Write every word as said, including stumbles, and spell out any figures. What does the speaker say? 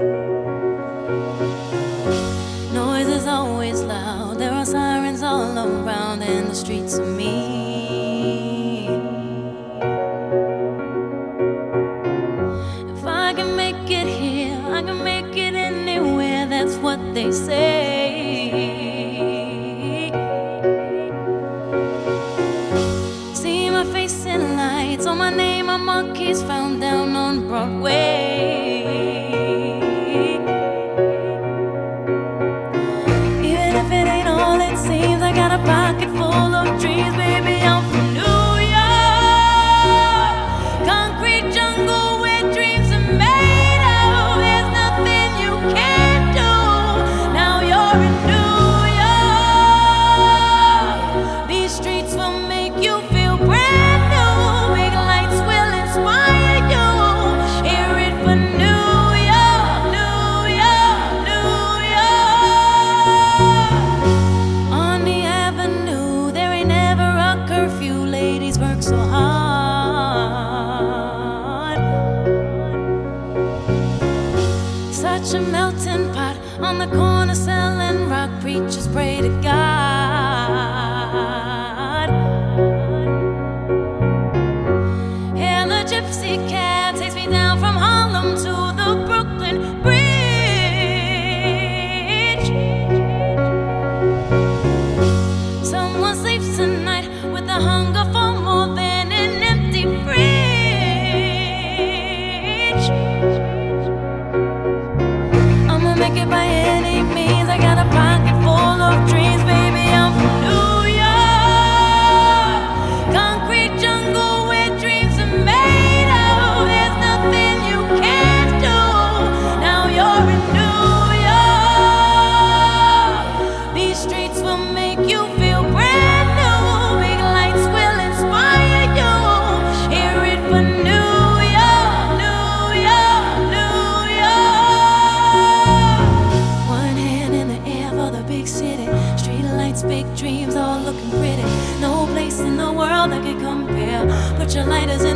Noise is always loud, there are sirens all around, and the streets are mean. If I can make it here, I can make it anywhere, that's what they say. See my face in lights, on my name a monkey's found down on Broadway. Even if it ain't all it seems, I got a pocket full of dreams, baby, I'm from New York. Concrete jungle where dreams are made of, there's nothing you can't do. Now you're in New York. These streets will make you feel brand new. Big lights will inspire you. Hear it for New York, New York, New York. On the avenue, there ain't never a curfew. Ladies work so hard. Such a melting pot on the corner selling rock. Preachers pray to God. And the gypsy cab takes me down from Harlem to the Brooklyn Bridge. Someone sleeps tonight with the hunger for more than an empty fridge. I'ma make it by any means, I got a pocket full of dreams, baby, I'm from New York. Concrete jungle where dreams are made of, there's nothing you can't do. Now you're in New York. These streets will make you feel brand new. Big lights will inspire you. Hear it for New York, New York, New York. One hand in the air for the big city. Street lights, big dreams, all looking pretty. No place in the world that can compare. Put your lighters in